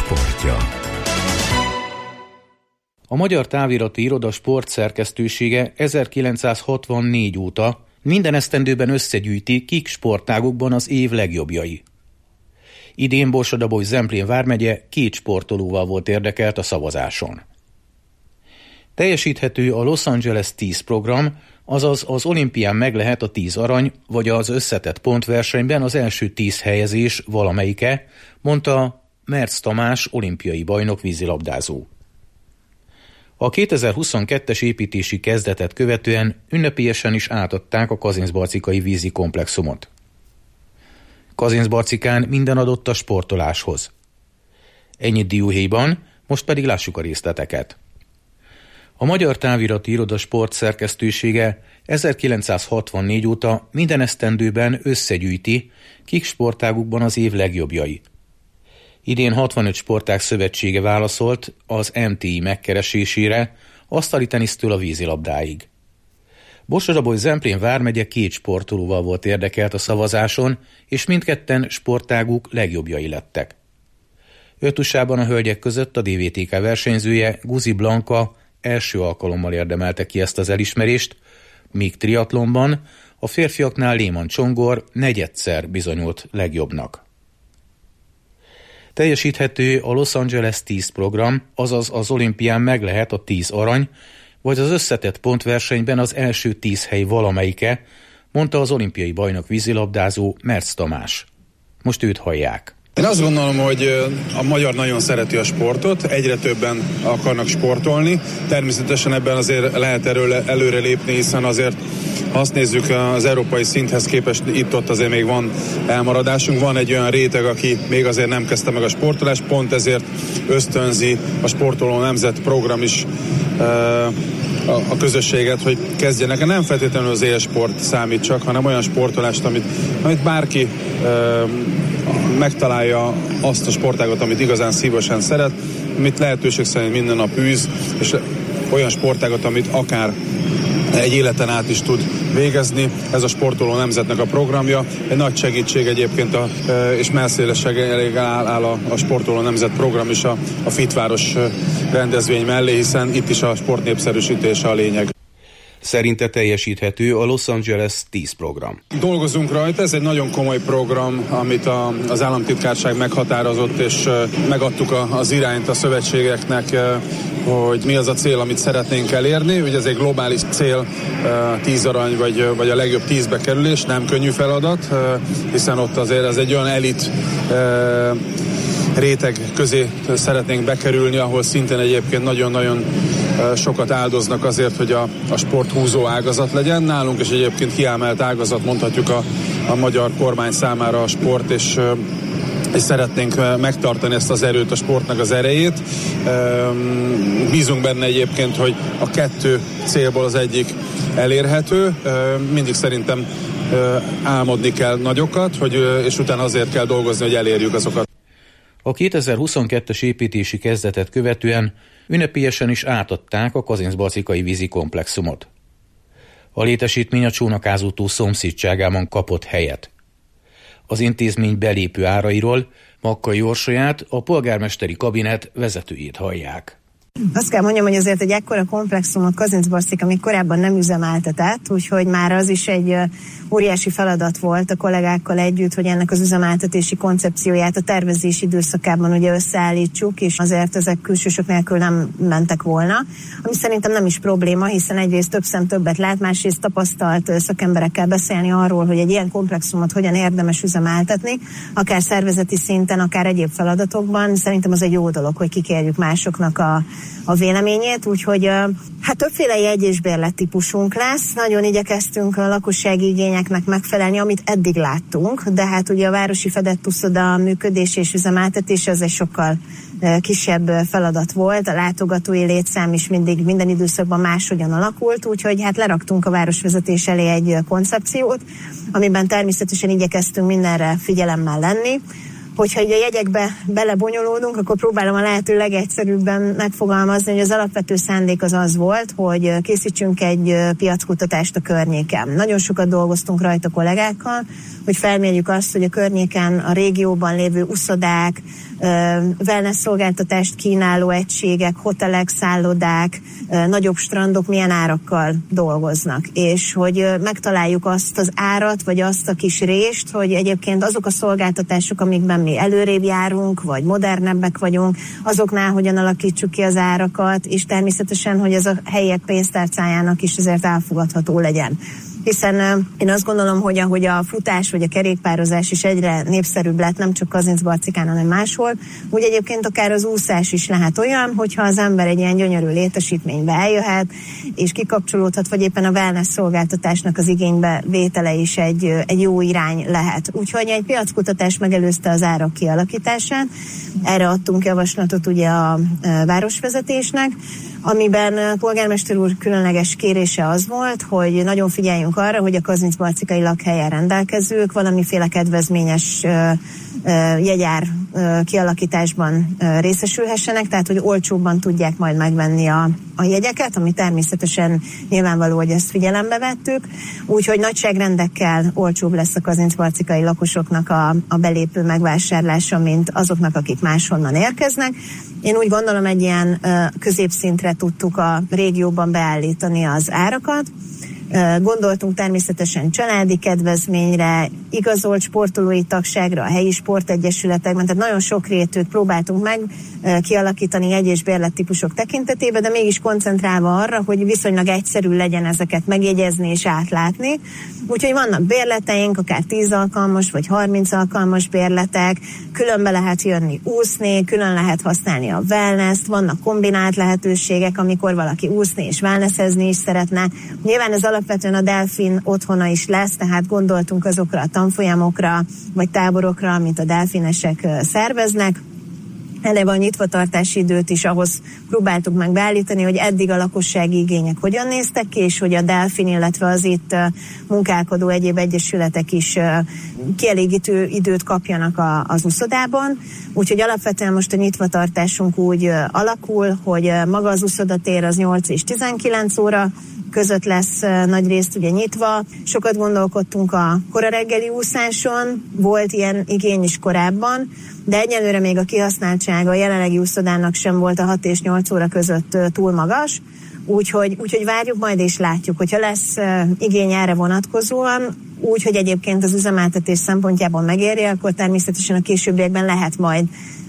sportja. A Magyar Távirati Iroda sportszerkesztősége 1964 óta minden esztendőben összegyűjti, kik sportágokban az év legjobbjai. Idén Borsod-Abaúj-Zemplén vármegye 2 sportolóval volt érdekelt a szavazáson. Teljesíthető a Los Angeles 10 program, azaz az olimpián meg lehet a 10 arany, vagy az összetett pontversenyben az első 10 helyezés valamelyike, mondta Merz Tamás olimpiai bajnok vízilabdázó. A 2022-es építési kezdetet követően ünnepélyesen is átadták a Kazincbarcikai vízi komplexumot. Kazincbarcikán minden adott a sportoláshoz. Ennyit dióhéjban, most pedig lássuk a részleteket. A Magyar Távirati Iroda sportszerkesztősége 1964 óta minden esztendőben összegyűjti, kik sportágukban az év legjobbjai. Idén 65 sportág szövetsége válaszolt az MTI megkeresésére, asztali tenisztől a vízilabdáig. Borsod-Abaúj-Zemplén vármegye 2 sportolóval volt érdekelt a szavazáson, és mindketten sportáguk legjobbjai lettek. Ötusában a hölgyek között a DVTK versenyzője Guzi Blanka első alkalommal érdemelte ki ezt az elismerést, míg triatlonban a férfiaknál Léman Csongor negyedszer bizonyult legjobbnak. Teljesíthető a Los Angeles 10 program, azaz az olimpián meg lehet a 10 arany, vagy az összetett pontversenyben az első 10 hely valamelyike, mondta az olimpiai bajnok vízilabdázó Merz Tamás. Most őt hallják. Én azt gondolom, hogy a magyar nagyon szereti a sportot, egyre többen akarnak sportolni. Természetesen ebben azért lehet előre lépni, hiszen azért, ha azt nézzük az európai szinthez képest, itt-ott azért még van elmaradásunk. Van egy olyan réteg, aki még azért nem kezdte meg a sportolást, pont ezért ösztönzi a Sportoló Nemzet program is a közösséget, hogy kezdjenek. Nem feltétlenül az élsport számít csak, hanem olyan sportolást, amit bárki megtalálja azt a sportágot, amit igazán szívosan szeret, amit lehetőség szerint minden nap űz, és olyan sportágot, amit akár egy életen át is tud végezni. Ez a Sportoló Nemzetnek a programja. Egy nagy segítség egyébként, és mellszélesség áll a Sportoló Nemzet program is a Fitváros rendezvény mellé, hiszen itt is a sport népszerűsítése a lényeg. Szerinte teljesíthető a Los Angeles 10 program. Dolgozunk rajta, ez egy nagyon komoly program, amit az államtitkárság meghatározott, és megadtuk az irányt a szövetségeknek, hogy mi az a cél, amit szeretnénk elérni. Ugye ez egy globális cél, 10 arany, vagy a legjobb 10-be kerülés, nem könnyű feladat, hiszen ott azért ez egy olyan elit réteg közé szeretnénk bekerülni, ahol szintén egyébként nagyon-nagyon sokat áldoznak azért, hogy a sport húzó ágazat legyen. Nálunk is egyébként kiemelt ágazat, mondhatjuk a magyar kormány számára a sport, és szeretnénk megtartani ezt az erőt, a sportnak az erejét. Bízunk benne egyébként, hogy a 2 célból az egyik elérhető. Mindig szerintem álmodni kell nagyokat, és utána azért kell dolgozni, hogy elérjük azokat. A 2022-es építési kezdetet követően ünnepélyesen is átadták a Kazincbarcikai vízi komplexumot. A létesítmény a Csónakázó-tó szomszédságában kapott helyet. Az intézmény belépő árairól Makkai Orsolyát, a polgármesteri kabinet vezetőjét hallják. Azt kell mondjam, hogy azért egy ekkora komplexumot Kazincbarcika még korábban nem üzemeltetett, úgyhogy már az is egy óriási feladat volt a kollégákkal együtt, hogy ennek az üzemeltetési koncepcióját a tervezés időszakában ugye összeállítsuk, és azért ezek külsősök nélkül nem mentek volna, ami szerintem nem is probléma, hiszen egyrészt több szem többet lát, másrészt tapasztalt szakemberekkel beszélni arról, hogy egy ilyen komplexumot hogyan érdemes üzemeltetni, akár szervezeti szinten, akár egyéb feladatokban. Szerintem az egy jó dolog, hogy kikérjük másoknak a véleményét, úgyhogy hát többféle jegy- és bérlettípusunk lesz. Nagyon igyekeztünk a lakossági igényeknek megfelelni, amit eddig láttunk, de hát ugye a városi fedett uszoda működés és üzemeltetés az egy sokkal kisebb feladat volt. A látogatói létszám is minden időszakban máshogyan alakult, úgyhogy hát leraktunk a városvezetés elé egy koncepciót, amiben természetesen igyekeztünk mindenre figyelemmel lenni. Hogyha így a jegyekbe belebonyolódunk, akkor próbálom a lehető legegyszerűbben megfogalmazni, hogy az alapvető szándék az volt, hogy készítsünk egy piackutatást a környéken. Nagyon sokat dolgoztunk rajta kollégákkal, hogy felmérjük azt, hogy a környéken, a régióban lévő uszodák, wellness szolgáltatást kínáló egységek, hotelek, szállodák, nagyobb strandok milyen árakkal dolgoznak. És hogy megtaláljuk azt az árat, vagy azt a kis rést, hogy egyébként azok a szolgáltatások, amikben mi előrébb járunk, vagy modernebbek vagyunk, azoknál hogyan alakítsuk ki az árakat, és természetesen, hogy ez a helyiek pénztárcájának is azért elfogadható legyen. Hiszen én azt gondolom, hogy ahogy a futás vagy a kerékpározás is egyre népszerűbb lett, nem csak Kazincbarcikán, hanem máshol, úgy egyébként akár az úszás is lehet olyan, hogyha az ember egy ilyen gyönyörű létesítménybe eljöhet, és kikapcsolódhat, vagy éppen a wellness szolgáltatásnak az igénybe vétele is egy jó irány lehet. Úgyhogy egy piackutatás megelőzte az árak kialakítását, erre adtunk javaslatot ugye a városvezetésnek, amiben polgármester úr különleges kérése az volt, hogy nagyon figyeljünk arra, hogy a kazincbarcikai lakhelyen rendelkezők valamiféle kedvezményes jegyár kialakításban részesülhessenek, tehát hogy olcsóbban tudják majd megvenni a jegyeket, ami természetesen nyilvánvaló, hogy ezt figyelembe vettük, úgyhogy nagyságrendekkel olcsóbb lesz a kazincbarcikai lakosoknak a belépő megvásárlása, mint azoknak, akik máshonnan érkeznek. Én úgy gondolom, egy ilyen középszintre tudtuk a régióban beállítani az árakat. Gondoltunk természetesen családi kedvezményre, igazolt sportolói tagságra, a helyi sportegyesületekben, tehát nagyon sok rétűt próbáltunk meg kialakítani jegy- és bérlettípusok tekintetében, de mégis koncentrálva arra, hogy viszonylag egyszerű legyen ezeket megjegyezni és átlátni. Úgyhogy vannak bérleteink, akár 10 alkalmas vagy 30 alkalmas bérletek, különbe lehet jönni úszni, külön lehet használni a wellness-t, vannak kombinált lehetőségek, amikor valaki úszni és wellnessezni is szeretne. Nyilván ez alapvetően a delfin otthona is lesz, tehát gondoltunk azokra a tanfolyamokra vagy táborokra, amit a delfinesek szerveznek. Eleve a nyitvatartási időt is ahhoz próbáltuk meg beállítani, hogy eddig a lakossági igények hogyan néztek ki, és hogy a delfin, illetve az itt munkálkodó egyéb egyesületek is kielégítő időt kapjanak az uszodában. Úgyhogy alapvetően most a nyitvatartásunk úgy alakul, hogy maga az uszodatér az 8 és 19 óra között lesz nagyrészt ugye nyitva. Sokat gondolkodtunk a korareggeli úszáson, volt ilyen igény is korábban, de egyelőre még a kihasználtsága a jelenlegi úszodának sem volt a 6 és 8 óra között túl magas, úgyhogy várjuk majd és látjuk, hogyha lesz igény erre vonatkozóan, úgyhogy egyébként az üzemeltetés szempontjából megérje, akkor természetesen a későbbiekben lehet majd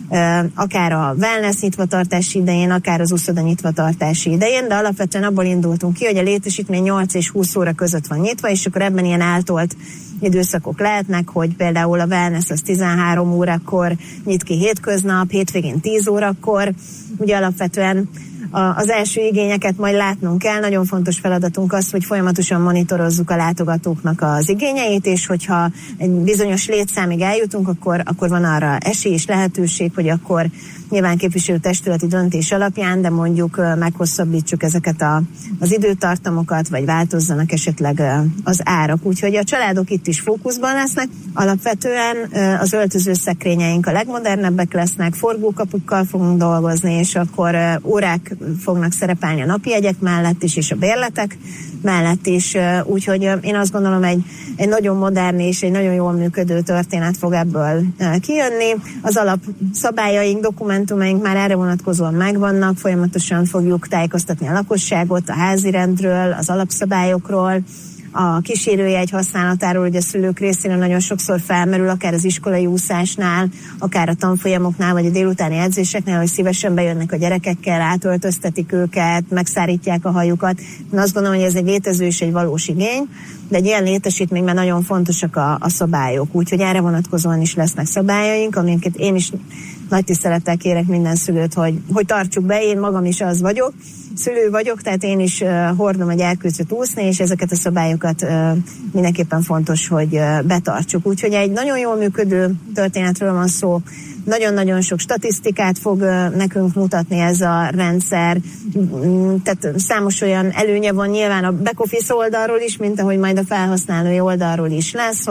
akár a wellness nyitvatartási idején, akár az uszoda nyitvatartási idején, de alapvetően abból indultunk ki, hogy a létesítmény 8 és 20 óra között van nyitva, és akkor ebben ilyen eltolt időszakok lehetnek, hogy például a wellness az 13 órakor nyit ki hétköznap, hétvégén 10 órakor, ugye alapvetően az első igényeket majd látnunk kell. Nagyon fontos feladatunk az, hogy folyamatosan monitorozzuk a látogatóknak az igényeit, és hogyha egy bizonyos létszámig eljutunk, akkor van arra esély és lehetőség, hogy akkor nyilván képviselőtestületi döntés alapján, de mondjuk meghosszabbítsuk ezeket az időtartamokat, vagy változzanak esetleg az árak. Úgyhogy a családok itt is fókuszban lesznek. Alapvetően az öltözőszekrényeink a legmodernebbek lesznek, forgókapukkal fogunk dolgozni, és akkor órák fognak szerepelni a napjegyek mellett is, és a bérletek mellett is. Úgyhogy én azt gondolom, egy nagyon modern és egy nagyon jól működő történet fog ebből kijönni. Az alapszabályaink, dokumentumaink már erre vonatkozóan megvannak, folyamatosan fogjuk tájékoztatni a lakosságot a házirendről, az alapszabályokról, a kísérőjegy használatáról, hogy a szülők részéről nagyon sokszor felmerül, akár az iskolai úszásnál, akár a tanfolyamoknál, vagy a délutáni edzéseknél, hogy szívesen bejönnek a gyerekekkel, átöltöztetik őket, megszárítják a hajukat. Én azt gondolom, hogy ez egy létező és egy valós igény, de egy ilyen létesítményben nagyon fontosak a szabályok, úgyhogy erre vonatkozóan is lesznek szabályaink, amiket én is nagy tisztelettel kérek minden szülőt, hogy tartsuk be, én magam is az vagyok, szülő vagyok, tehát én is hordom a gyerkőcöt úszni, és ezeket a szabályokat mindenképpen fontos, hogy betartsuk. Úgyhogy egy nagyon jól működő történetről van szó, nagyon-nagyon sok statisztikát fog nekünk mutatni ez a rendszer, tehát számos olyan előnye van nyilván a back office oldalról is, mint ahogy majd a felhasználói oldalról is lesz, hogy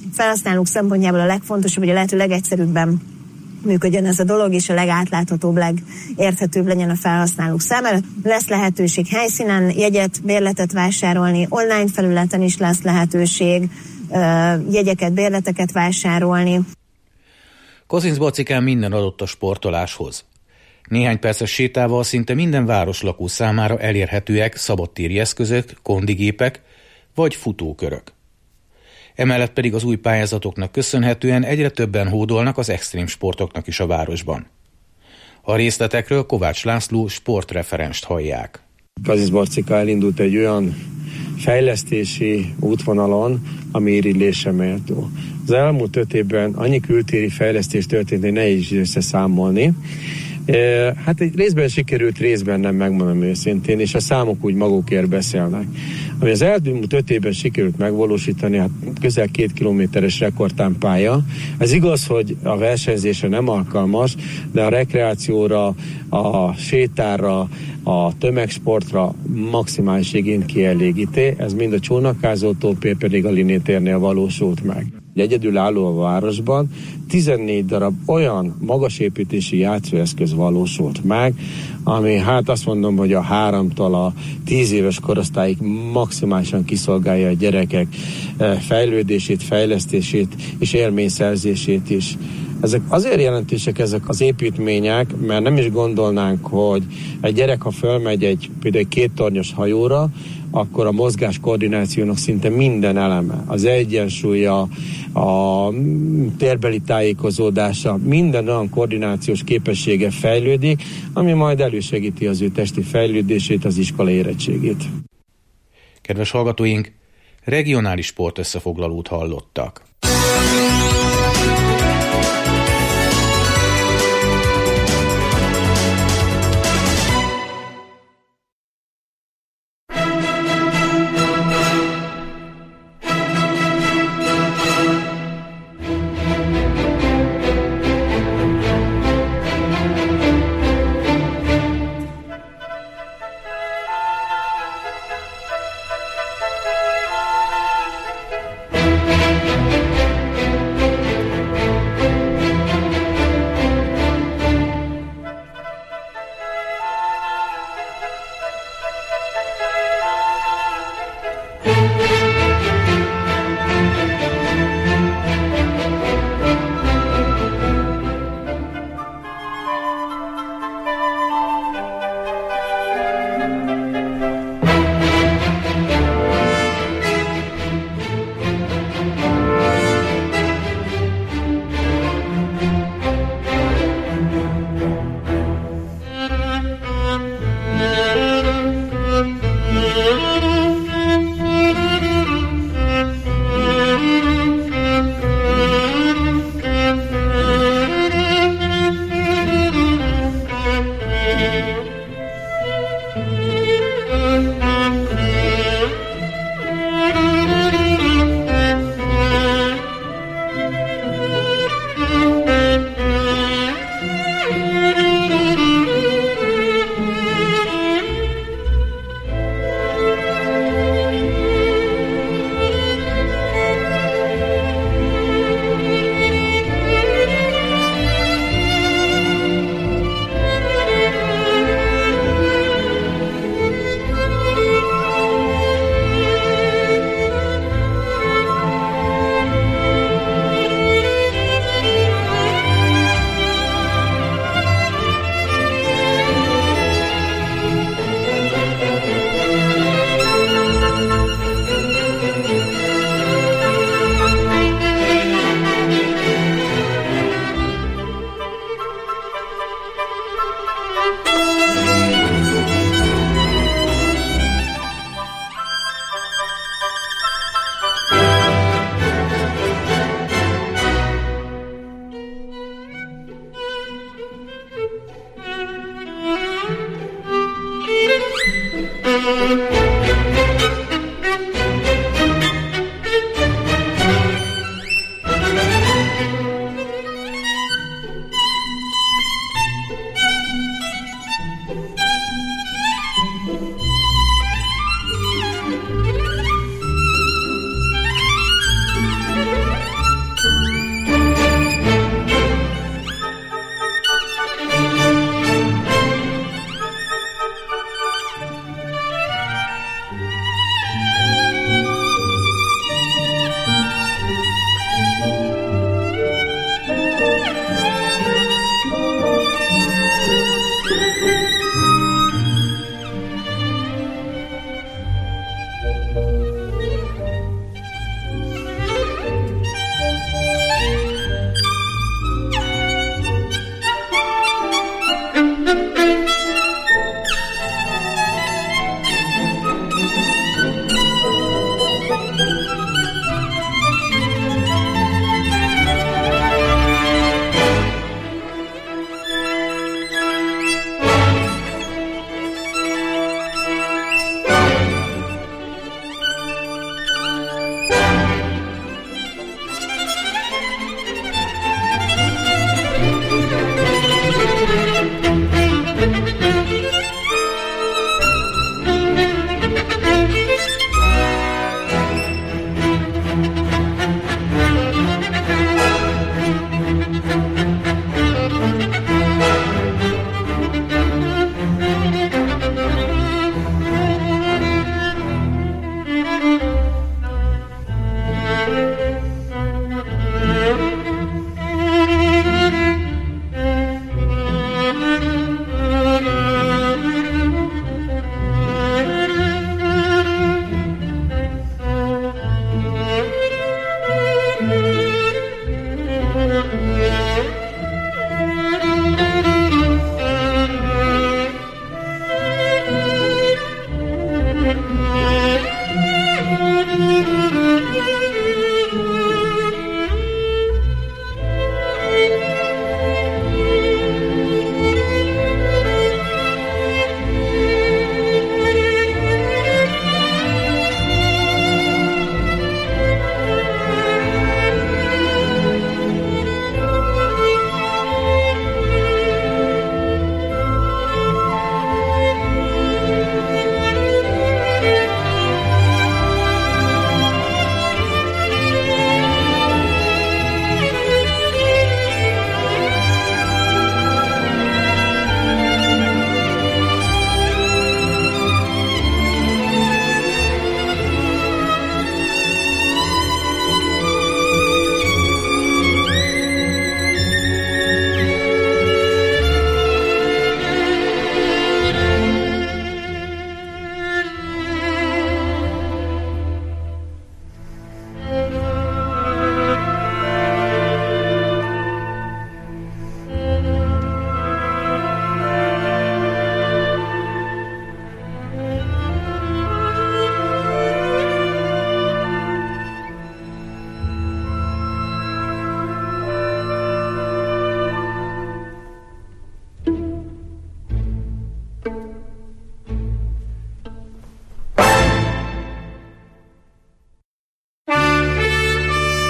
felhasználók szempontjából a legfontosabb, hogy a lehető legegyszerűbben működjön ez a dolog, és a legátláthatóbb, legérthetőbb legyen a felhasználók számára. Lesz lehetőség helyszínen jegyet, bérletet vásárolni, online felületen is lesz lehetőség jegyeket, bérleteket vásárolni. Kazincbarcikán minden adott a sportoláshoz. Néhány perces sétával szinte minden városlakó számára elérhetőek szabadtéri eszközök, kondigépek vagy futókörök. Emellett pedig az új pályázatoknak köszönhetően egyre többen hódolnak az extrém sportoknak is a városban. A részletekről Kovács László sportreferenst hallják. Kazincbarcika elindult egy olyan fejlesztési útvonalon, ami irigylésre méltó. Az elmúlt 5 évben annyi kültéri fejlesztés történt, hogy nehéz összeszámolni. Hát egy részben sikerült, részben nem, megmondom őszintén, és a számok úgy magukért beszélnek. Ami az elmúlt 5 évben sikerült megvalósítani, hát közel 2 kilométeres rekordtámpálya. Ez igaz, hogy a versenyzésre nem alkalmas, de a rekreációra, a sétára, a tömegsportra maximális igényt kielégíti. Ez mind a csónakázótól, pedig a Linétérnél valósult meg. Egyedülálló a városban 14 darab olyan magasépítési játszóeszköz valósult meg, ami hát azt mondom, hogy a 3-tól a 10 éves korosztályig maximálisan kiszolgálja a gyerekek fejlődését, fejlesztését és élményszerzését is. Ezek azért jelentősek ezek az építmények, mert nem is gondolnánk, hogy egy gyerek, ha fölmegy például egy 2 tornyos hajóra, akkor a mozgás koordinációnak szinte minden eleme, az egyensúlya, a térbeli tájékozódása, minden olyan koordinációs képessége fejlődik, ami majd elősegíti az ő testi fejlődését, az iskola érettségét. Kedves hallgatóink, regionális sportösszefoglalót hallottak.